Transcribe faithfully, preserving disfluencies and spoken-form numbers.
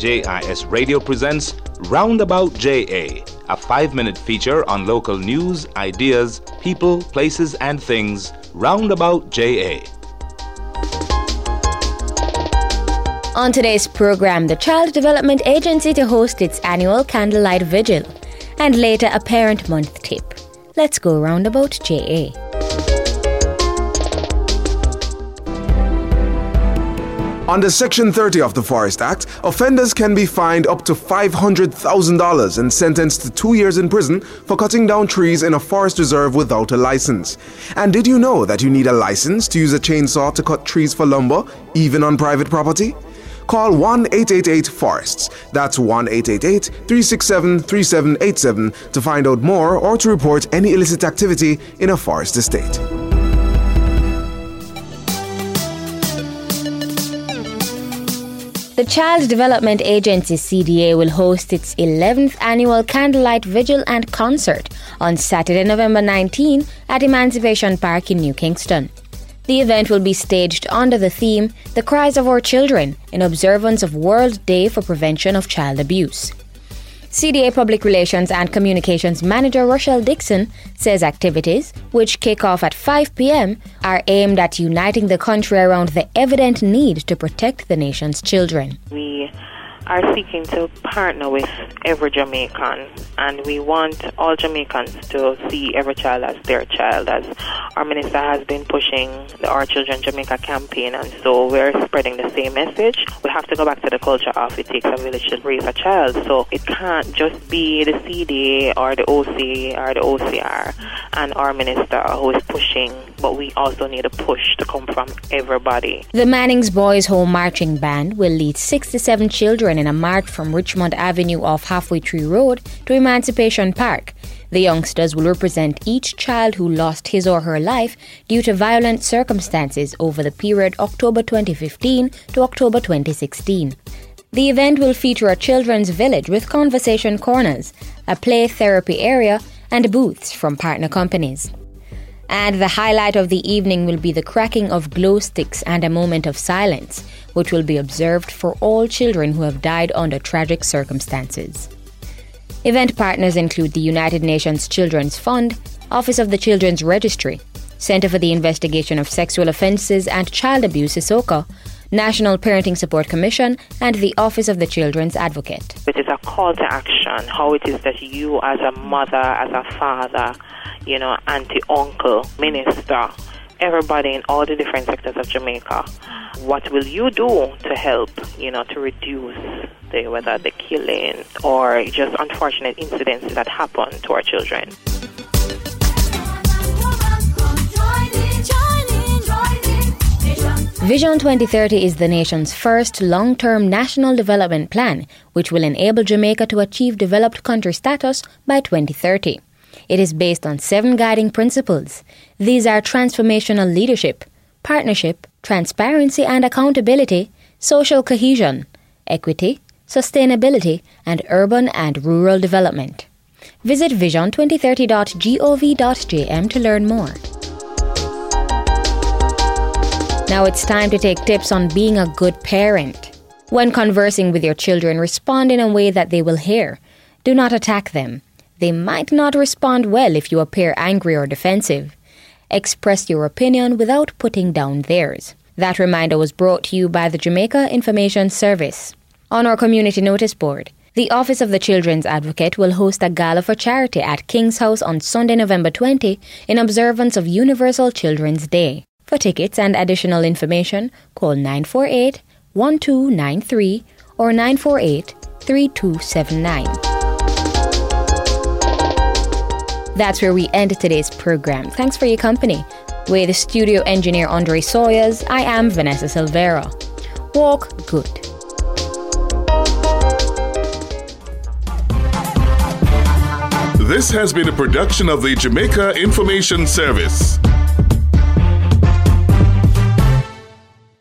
J I S Radio presents Roundabout J A, a five-minute feature on local news, ideas, people, places, and things. Roundabout J A. On today's program, the Child Development Agency to host its annual Candlelight Vigil, and later a Parent Month tip. Let's go Roundabout J A. Under Section thirty of the Forest Act, offenders can be fined up to five hundred thousand dollars and sentenced to two years in prison for cutting down trees in a forest reserve without a license. And did you know that you need a license to use a chainsaw to cut trees for lumber, even on private property? Call one eight eight eight forests. That's one eight eight eight, three six seven, three seven eight seven to find out more or to report any illicit activity in a forest estate. The Child Development Agency C D A will host its eleventh annual Candlelight Vigil and Concert on Saturday, November nineteenth at Emancipation Park in New Kingston. The event will be staged under the theme The Cries of Our Children in observance of World Day for Prevention of Child Abuse. C D A Public Relations and Communications Manager Rochelle Dixon says activities, which kick off at five p.m, are aimed at uniting the country around the evident need to protect the nation's children. We are seeking to partner with every Jamaican, and we want all Jamaicans to see every child as their child, as our minister has been pushing the Our Children Jamaica campaign, and so we're spreading the same message. We have to go back to the culture of it takes a village to raise a child, so it can't just be the C D A or the O C or the O C R and our minister who is pushing, but we also need a push to come from everybody. The Manning's Boys Home Marching Band will lead sixty-seven children in a march from Richmond Avenue off Halfway Tree Road to Emancipation Park. The youngsters will represent each child who lost his or her life due to violent circumstances over the period October twenty fifteen to October twenty sixteen. The event will feature a children's village with conversation corners, a play therapy area, and booths from partner companies. And the highlight of the evening will be the cracking of glow sticks and a moment of silence, which will be observed for all children who have died under tragic circumstances. Event partners include the United Nations Children's Fund, Office of the Children's Registry, Center for the Investigation of Sexual Offences and Child Abuse, ISOCA, National Parenting Support Commission, and the Office of the Children's Advocate. It is a call to action, how it is that you as a mother, as a father, you know, auntie, uncle, minister, everybody in all the different sectors of Jamaica, what will you do to help, you know, to reduce the, whether the killing or just unfortunate incidents that happen to our children? Vision twenty thirty is the nation's first long-term national development plan, which will enable Jamaica to achieve developed country status by twenty thirty. It is based on seven guiding principles. These are transformational leadership, partnership, transparency and accountability, social cohesion, equity, sustainability, and urban and rural development. Visit vision twenty thirty dot gov dot j m to learn more. Now it's time to take tips on being a good parent. When conversing with your children, respond in a way that they will hear. Do not attack them. They might not respond well if you appear angry or defensive. Express your opinion without putting down theirs. That reminder was brought to you by the Jamaica Information Service. On our community notice board, the Office of the Children's Advocate will host a gala for charity at King's House on Sunday, November twentieth in observance of Universal Children's Day. For tickets and additional information, call nine four eight, one two nine three or nine four eight, three two seven nine. That's where we end today's program. Thanks for your company. With the studio engineer Andre Sawyers, I am Vanessa Silvera. Walk good. This has been a production of the Jamaica Information Service.